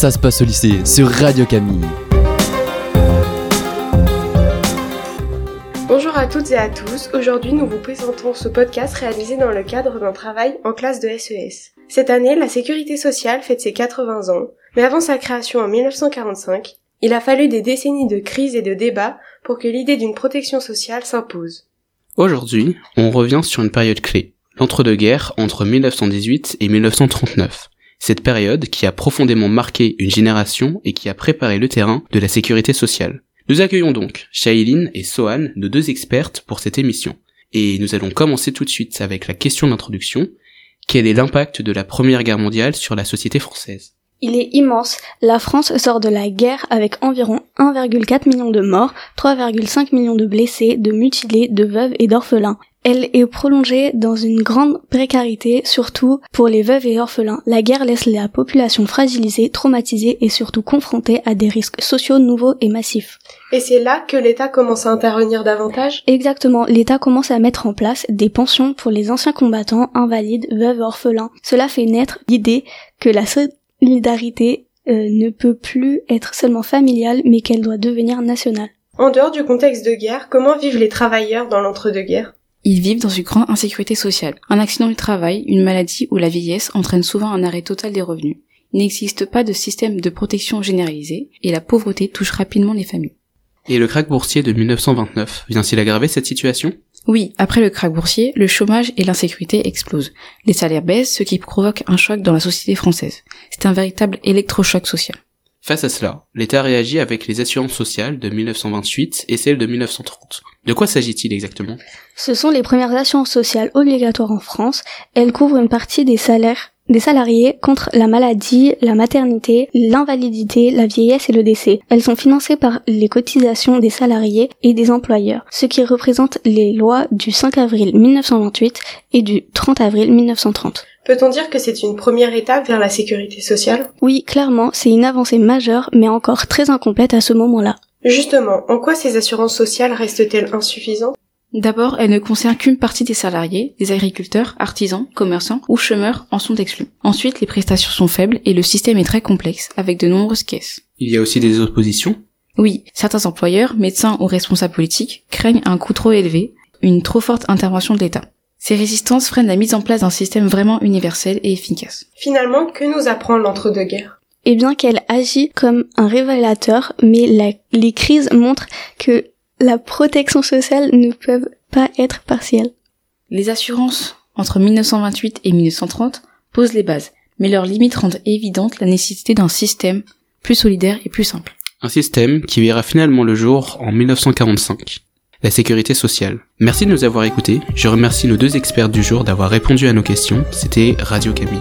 Ça se passe au lycée sur Radio Camille. Bonjour à toutes et à tous, aujourd'hui nous vous présentons ce podcast réalisé dans le cadre d'un travail en classe de SES. Cette année, la sécurité sociale fête ses 80 ans, mais avant sa création en 1945, il a fallu des décennies de crises et de débats pour que l'idée d'une protection sociale s'impose. Aujourd'hui, on revient sur une période clé, l'entre-deux-guerres entre 1918 et 1939. Cette période qui a profondément marqué une génération et qui a préparé le terrain de la sécurité sociale. Nous accueillons donc Shailene et Sohan, nos deux expertes pour cette émission. Et nous allons commencer tout de suite avec la question d'introduction. Quel est l'impact de la Première Guerre mondiale sur la société française ? Il est immense. La France sort de la guerre avec environ 1,4 million de morts, 3,5 millions de blessés, de mutilés, de veuves et d'orphelins. Elle est prolongée dans une grande précarité, surtout pour les veuves et orphelins. La guerre laisse la population fragilisée, traumatisée et surtout confrontée à des risques sociaux nouveaux et massifs. Et c'est là que l'État commence à intervenir davantage ? Exactement, l'État commence à mettre en place des pensions pour les anciens combattants, invalides, veuves et orphelins. Cela fait naître l'idée que la solidarité ne peut plus être seulement familiale, mais qu'elle doit devenir nationale. En dehors du contexte de guerre, comment vivent les travailleurs dans l'entre-deux-guerres ? Ils vivent dans une grande insécurité sociale. Un accident du travail, une maladie ou la vieillesse entraîne souvent un arrêt total des revenus. Il n'existe pas de système de protection généralisé et la pauvreté touche rapidement les familles. Et le krach boursier de 1929 vient-il aggraver cette situation ? Oui, après le krach boursier, le chômage et l'insécurité explosent. Les salaires baissent, ce qui provoque un choc dans la société française. C'est un véritable électrochoc social. Face à cela, l'État réagit avec les assurances sociales de 1928 et celles de 1930. De quoi s'agit-il exactement ? Ce sont les premières assurances sociales obligatoires en France. Elles couvrent une partie des salariés contre la maladie, la maternité, l'invalidité, la vieillesse et le décès. Elles sont financées par les cotisations des salariés et des employeurs, ce qui représente les lois du 5 avril 1928 et du 30 avril 1930. Peut-on dire que c'est une première étape vers la sécurité sociale ? Oui, clairement, c'est une avancée majeure, mais encore très incomplète à ce moment-là. Justement, en quoi ces assurances sociales restent-elles insuffisantes ? D'abord, elles ne concernent qu'une partie des salariés, des agriculteurs, artisans, commerçants ou chômeurs en sont exclus. Ensuite, les prestations sont faibles et le système est très complexe, avec de nombreuses caisses. Il y a aussi des oppositions ? Oui, certains employeurs, médecins ou responsables politiques craignent un coût trop élevé, une trop forte intervention de l'État. Ces résistances freinent la mise en place d'un système vraiment universel et efficace. Finalement, que nous apprend l'entre-deux-guerres ? Eh bien qu'elle agit comme un révélateur, mais les crises montrent que la protection sociale ne peut pas être partielle. Les assurances entre 1928 et 1930 posent les bases, mais leurs limites rendent évidente la nécessité d'un système plus solidaire et plus simple. Un système qui verra finalement le jour en 1945. La sécurité sociale. Merci de nous avoir écoutés. Je remercie nos deux experts du jour d'avoir répondu à nos questions. C'était Radio Camille.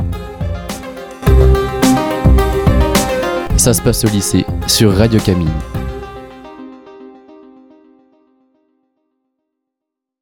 Ça se passe au lycée sur Radio Camille.